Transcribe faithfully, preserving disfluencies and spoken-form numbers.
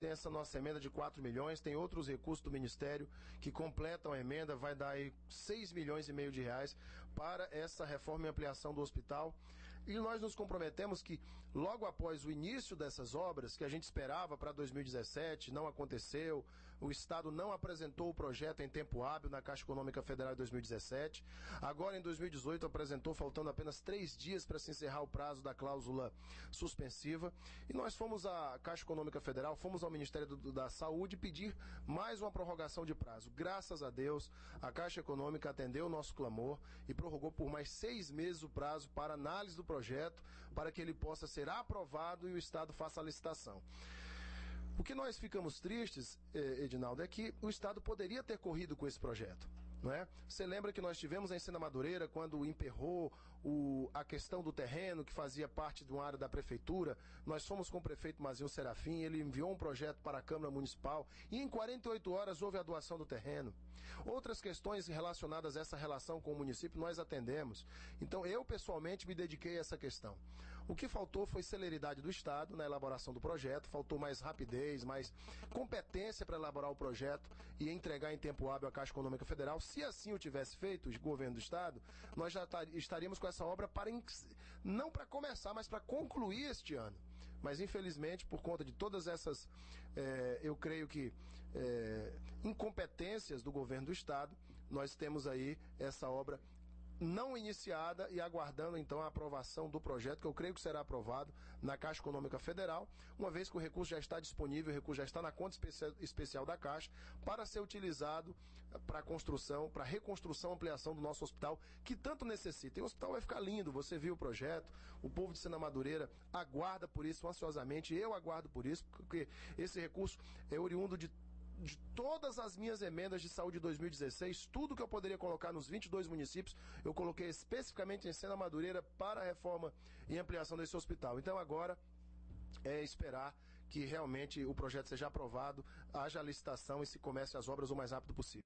tem essa nossa emenda de quatro milhões, tem outros recursos do Ministério que completam a emenda, vai dar aí seis milhões e meio de reais para essa reforma e ampliação do hospital. E nós nos comprometemos que logo após o início dessas obras, que a gente esperava para dois mil e dezessete, não aconteceu, o Estado não apresentou o projeto em tempo hábil na Caixa Econômica Federal em dois mil e dezessete, agora em dois mil e dezoito apresentou faltando apenas três dias para se encerrar o prazo da cláusula suspensiva, e nós fomos à Caixa Econômica Federal, fomos ao Ministério do, da Saúde pedir mais uma prorrogação de prazo. Graças a Deus, a Caixa Econômica atendeu o nosso clamor e prorrogou por mais seis meses o prazo para análise do projeto, para que ele possa ser aprovado e o Estado faça a licitação. O que nós ficamos tristes, Edinaldo, é que o Estado poderia ter corrido com esse projeto. Não é? Você lembra que nós tivemos em Sena Madureira, quando emperrou o, a questão do terreno, que fazia parte de uma área da prefeitura, nós fomos com o prefeito Mazinho Serafim, ele enviou um projeto para a Câmara Municipal e em quarenta e oito horas houve a doação do terreno. Outras questões relacionadas a essa relação com o município nós atendemos. Então eu pessoalmente me dediquei a essa questão. O que faltou foi celeridade do Estado na elaboração do projeto, faltou mais rapidez, mais competência para elaborar o projeto e entregar em tempo hábil à Caixa Econômica Federal. Se assim o tivesse feito, o governo do Estado, nós já estaríamos com essa obra para, não para começar, mas para concluir este ano. Mas, infelizmente, por conta de todas essas, eh, eu creio que, eh, incompetências do governo do Estado, nós temos aí essa obra não iniciada e aguardando então a aprovação do projeto, que eu creio que será aprovado na Caixa Econômica Federal, uma vez que o recurso já está disponível, o recurso já está na conta especial da Caixa, para ser utilizado para a construção, para a reconstrução, ampliação do nosso hospital, que tanto necessita. E o hospital vai ficar lindo, você viu o projeto, o povo de Sena Madureira aguarda por isso ansiosamente, eu aguardo por isso, porque esse recurso é oriundo de de todas as minhas emendas de saúde de dois mil e dezesseis, tudo que eu poderia colocar nos vinte e dois municípios, eu coloquei especificamente em Sena Madureira para a reforma e ampliação desse hospital. Então agora é esperar que realmente o projeto seja aprovado, haja a licitação e se comece as obras o mais rápido possível.